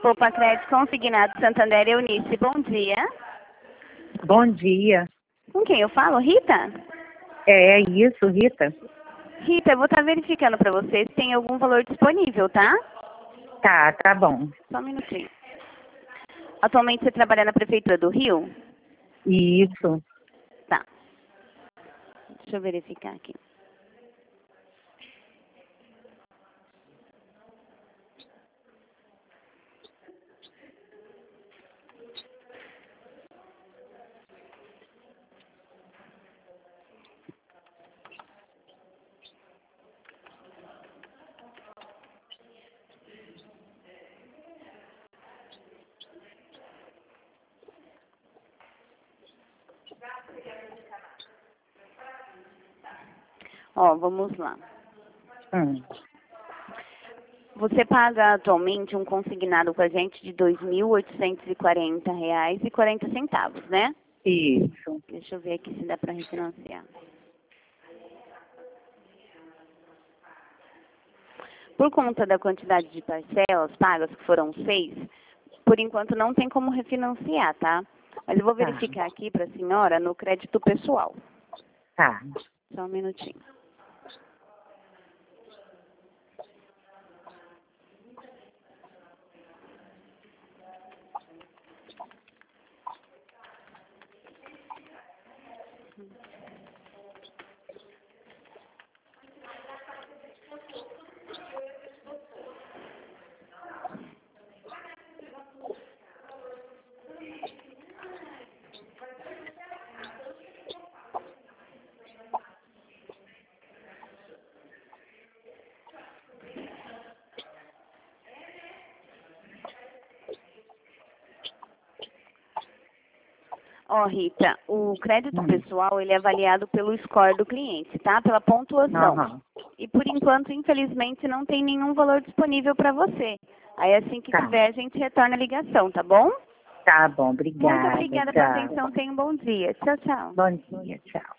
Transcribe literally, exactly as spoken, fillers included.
Poupa Crédito Consignado Santander, Eunice, bom dia. Bom dia. Com quem eu falo? Rita? É isso, Rita. Rita, eu vou estar verificando para você se tem algum valor disponível, tá? Tá, tá bom. Só um minutinho. Atualmente você trabalha na Prefeitura do Rio? Isso. Tá. Deixa eu verificar aqui. Ó, vamos lá. Hum. Você paga atualmente um consignado com a gente de dois mil oitocentos e quarenta reais e quarenta centavos, né? Isso. Deixa eu ver aqui se dá para refinanciar. Por conta da quantidade de parcelas pagas, que foram seis, por enquanto não tem como refinanciar, tá? Mas eu vou verificar Tá. aqui para a senhora no crédito pessoal. Tá. Só um minutinho. Ó, Rita, o crédito Hum. pessoal, ele é avaliado pelo score do cliente, tá? Pela pontuação. Aham. E por enquanto, infelizmente, não tem nenhum valor disponível para você. Aí assim que Tá. tiver, a gente retorna a ligação, tá bom? Tá bom, obrigada. Muito obrigada pela Tchau. atenção. Tenha um bom dia. Tchau, tchau. Bom dia, tchau.